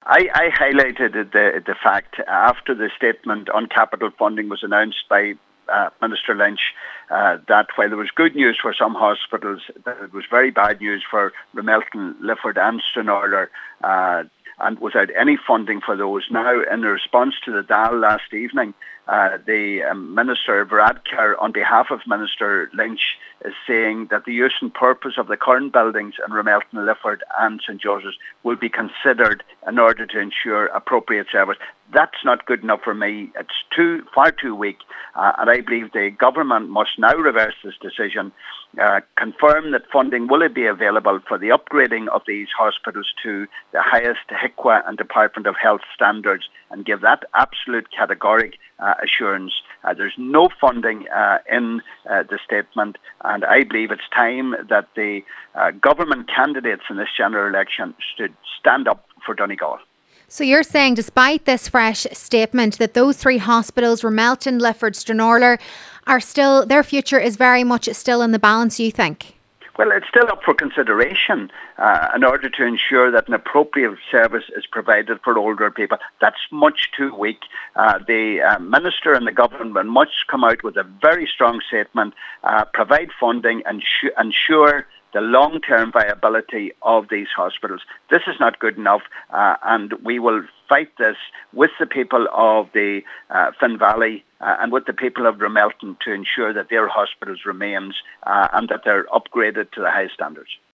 I highlighted the fact after the statement on capital funding was announced by Minister Lynch that while there was good news for some hospitals, that it was very bad news for Ramelton, Lifford and Stranorlar, and without any funding for those. Now, in response to the Dáil last evening, the Minister Varadkar, on behalf of Minister Lynch, is saying that the use and purpose of the current buildings in Ramelton, Lifford and St Joseph's will be considered in order to ensure appropriate service. That's not good enough for me. It's far too weak, and I believe the government must now reverse this decision, confirm that funding will be available for the upgrading of these hospitals to the highest HIQA and Department of Health standards, and give that absolute categoric assurance. There's no funding in the statement, and I believe it's time that the government candidates in this general election should stand up for Donegal. So you're saying, despite this fresh statement, that those three hospitals, Ramelton, Lifford, Stranorlar, are still, their future is very much still in the balance, you think? Well, it's still up for consideration in order to ensure that an appropriate service is provided for older people. That's much too weak. The Minister and the government must come out with a very strong statement, provide funding and ensure the long-term viability of these hospitals. This is not good enough, and we will fight this with the people of the Finn Valley and with the people of Ramelton to ensure that their hospitals remains and that they're upgraded to the highest standards.